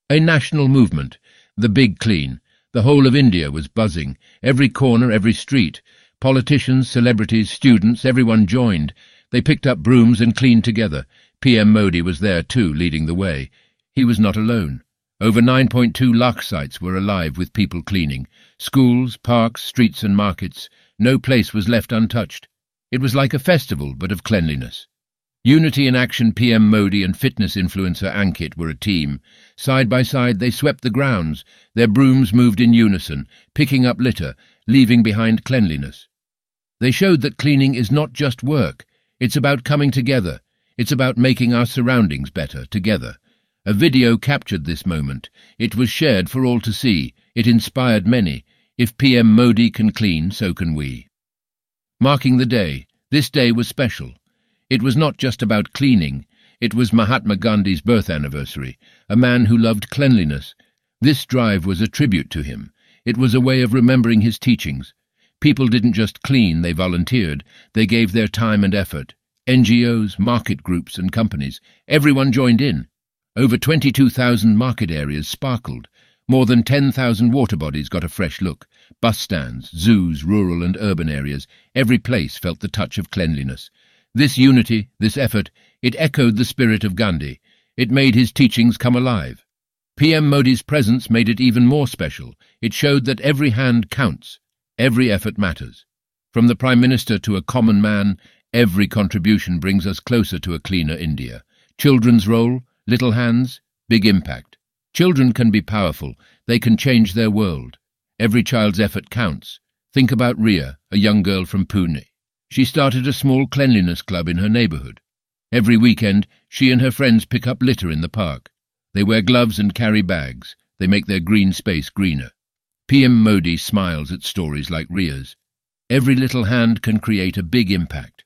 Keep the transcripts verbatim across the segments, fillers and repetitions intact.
A national movement, the Big Clean. The whole of India was buzzing. Every corner, every street. Politicians, celebrities, students, everyone joined. They picked up brooms and cleaned together. P M Modi was there too, leading the way. He was not alone. Over nine point two lakh sites were alive with people cleaning. Schools, parks, streets and markets. No place was left untouched. It was like a festival, but of cleanliness. Unity in Action P M Modi and fitness influencer Ankit were a team. Side by side they swept the grounds. Their brooms moved in unison, picking up litter, leaving behind cleanliness. They showed that cleaning is not just work. It's about coming together. It's about making our surroundings better together. A video captured this moment. It was shared for all to see. It inspired many. If P M Modi can clean, so can we. Marking the day, this day was special. It was not just about cleaning. It was Mahatma Gandhi's birth anniversary, a man who loved cleanliness. This drive was a tribute to him. It was a way of remembering his teachings. People didn't just clean, they volunteered. They gave their time and effort. N G Os, market groups and companies. Everyone joined in. Over twenty-two thousand market areas sparkled. More than ten thousand water bodies got a fresh look. Bus stands, zoos, rural and urban areas. Every place felt the touch of cleanliness. This unity, this effort, it echoed the spirit of Gandhi. It made his teachings come alive. P M Modi's presence made it even more special. It showed that every hand counts. Every effort matters. From the Prime Minister to a common man, every contribution brings us closer to a cleaner India. Children's role, little hands, big impact. Children can be powerful. They can change their world. Every child's effort counts. Think about Ria, a young girl from Pune. She started a small cleanliness club in her neighborhood. Every weekend, she and her friends pick up litter in the park. They wear gloves and carry bags. They make their green space greener. P M Modi smiles at stories like Ria's. Every little hand can create a big impact.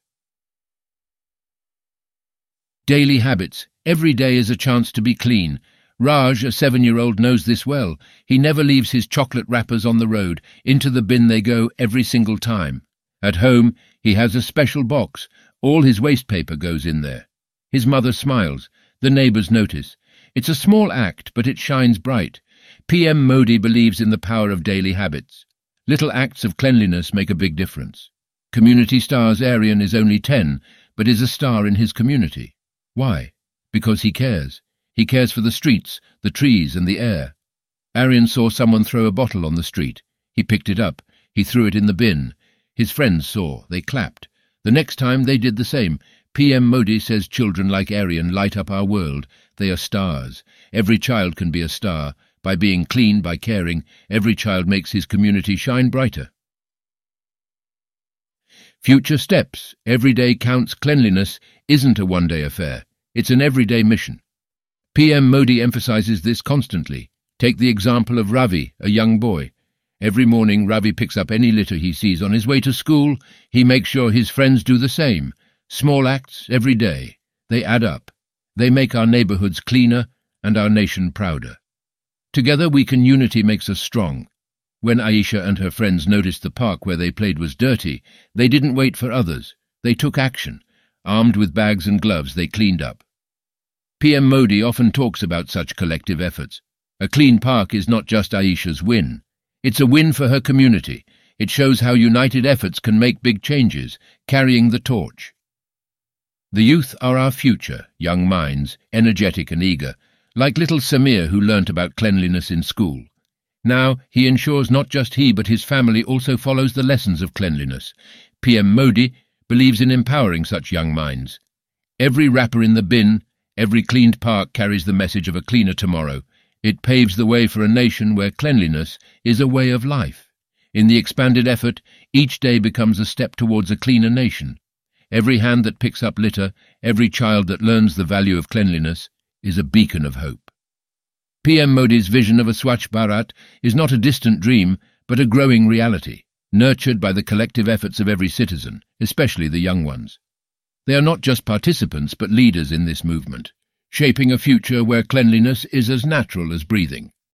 Daily habits. Every day is a chance to be clean. Raj, a seven-year-old, knows this well. He never leaves his chocolate wrappers on the road. Into the bin they go every single time. At home, he has a special box. All his waste paper goes in there. His mother smiles. The neighbours notice. It's a small act, but it shines bright. P M Modi believes in the power of daily habits. Little acts of cleanliness make a big difference. Community stars Aryan is only ten, but is a star in his community. Why? Because he cares. He cares for the streets, the trees and the air. Aryan saw someone throw a bottle on the street. He picked it up. He threw it in the bin. His friends saw. They clapped. The next time they did the same. P M Modi says children like Aryan light up our world. They are stars. Every child can be a star. By being clean, by caring, every child makes his community shine brighter. Future steps. Every day counts. Cleanliness isn't a one-day affair. It's an everyday mission. P M Modi emphasizes this constantly. Take the example of Ravi, a young boy. Every morning Ravi picks up any litter he sees on his way to school. He makes sure his friends do the same. Small acts every day. They add up. They make our neighborhoods cleaner and our nation prouder. Together we can. Unity makes us strong. When Aisha and her friends noticed the park where they played was dirty, they didn't wait for others. They took action. Armed with bags and gloves, they cleaned up. P M Modi often talks about such collective efforts. A clean park is not just Aisha's win. It's a win for her community. It shows how united efforts can make big changes, carrying the torch. The youth are our future, young minds, energetic and eager, like little Samir who learnt about cleanliness in school. Now he ensures not just he but his family also follows the lessons of cleanliness. P M Modi believes in empowering such young minds. Every wrapper in the bin, every cleaned park carries the message of a cleaner tomorrow. It paves the way for a nation where cleanliness is a way of life. In the expanded effort, each day becomes a step towards a cleaner nation. Every hand that picks up litter, every child that learns the value of cleanliness, is a beacon of hope. P M Modi's vision of a Swachh Bharat is not a distant dream, but a growing reality, nurtured by the collective efforts of every citizen, especially the young ones. They are not just participants, but leaders in this movement, shaping a future where cleanliness is as natural as breathing.